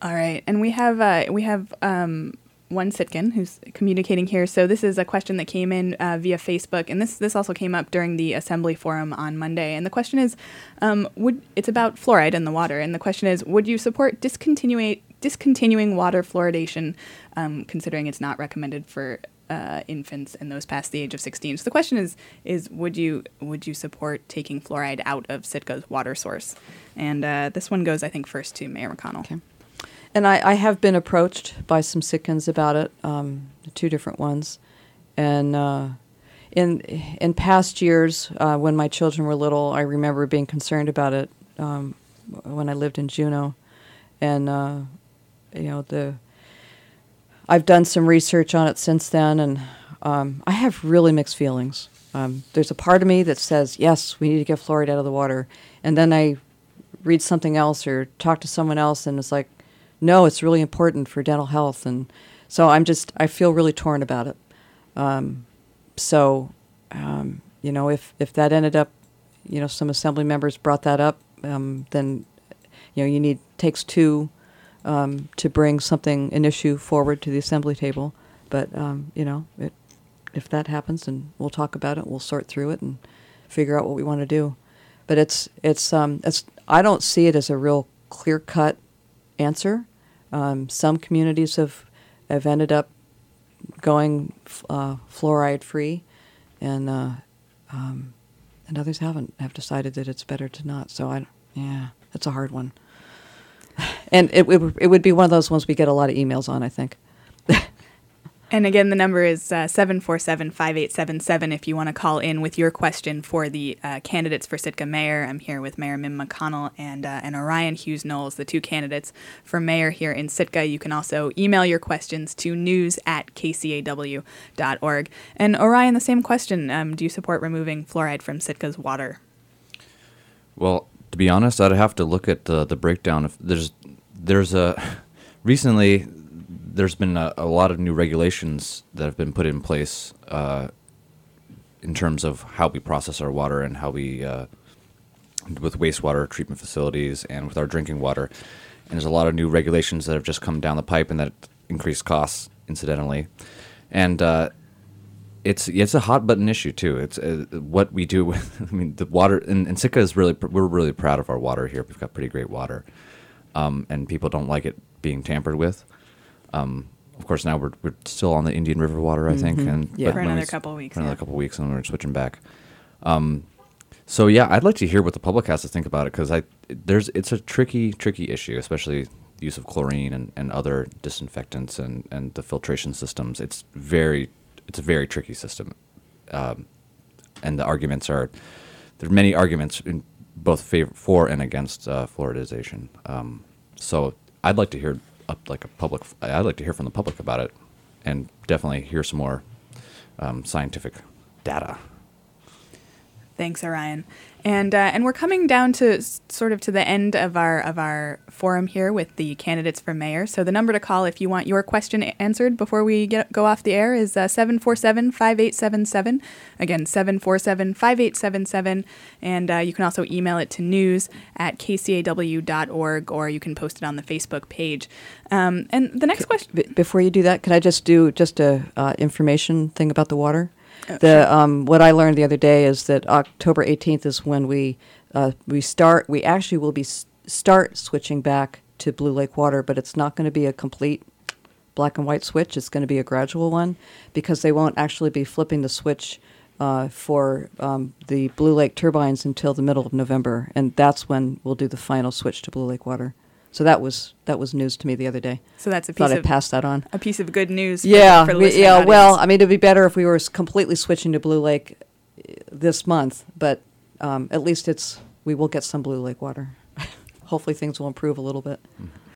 All right, and we have one Sitkin who's communicating here. So this is a question that came in via Facebook, and this also came up during the Assembly Forum on Monday. And the question is, it's about fluoride in the water, and the question is, would you support discontinuing water fluoridation, considering it's not recommended for infants and those past the age of 16? So the question is would you support taking fluoride out of Sitka's water source? And this one goes, I think, first to Mayor McConnell. Okay. And I have been approached by some Sitkans about it, 2 different ones. And in past years, when my children were little, I remember being concerned about it when I lived in Juneau. And, I've done some research on it since then, and I have really mixed feelings. There's a part of me that says, yes, we need to get fluoride out of the water. And then I read something else or talk to someone else, and it's like, no, it's really important for dental health. And so I feel really torn about it. If that ended up, some assembly members brought that up, then, takes 2 to bring an issue forward to the assembly table. But, if that happens, then we'll talk about it, we'll sort through it and figure out what we want to do. But I don't see it as a real clear-cut answer. Some communities have ended up going fluoride-free, and others have decided that it's better to not. So it's a hard one. And it would be one of those ones we get a lot of emails on, I think. And again, the number is 747-5877 if you want to call in with your question for the candidates for Sitka Mayor. I'm here with Mayor Mim McConnell and Orion Hughes Knowles, the 2 candidates for mayor here in Sitka. You can also email your questions to news@kcaw.org. And Orion, the same question. Do you support removing fluoride from Sitka's water? Well, to be honest, I'd have to look at the breakdown. If recently there's been a lot of new regulations that have been put in place in terms of how we process our water and how we with wastewater treatment facilities and with our drinking water. And there's a lot of new regulations that have just come down the pipe and that increase costs, incidentally. And it's a hot button issue too. It's what we do with. I mean, the water in Sitka is we're really proud of our water here. We've got pretty great water, and people don't like it being tampered with. Of course, now we're still on the Indian River water, I think, and for another couple of weeks. For another couple of weeks, and then we're switching back. So yeah, I'd like to hear what the public has to think about it, because it's a tricky issue, especially the use of chlorine and other disinfectants and the filtration systems. It's a very tricky system, and the arguments there are many arguments in both for and against fluoridization. So I'd like to hear I'd like to hear from the public about it, and definitely hear some more scientific data. Thanks, Orion. And we're coming down to sort of to the end of our forum here with the candidates for mayor. So the number to call if you want your question answered before we go off the air is 747-5877. Again, 747-5877. And you can also email it to news@kcaw.org, or you can post it on the Facebook page. And the next question... Before you do that, could I just do a information thing about the water? What I learned the other day is that October 18th is when we actually will start switching back to Blue Lake water, but it's not going to be a complete black and white switch. It's going to be a gradual one, because they won't actually be flipping the switch for the Blue Lake turbines until the middle of November, and that's when we'll do the final switch to Blue Lake water. So that was news to me the other day. So that's I'd pass that on. A piece of good news. For the listening audience. Well, I mean, it'd be better if we were completely switching to Blue Lake this month, but at least we will get some Blue Lake water. Hopefully things will improve a little bit.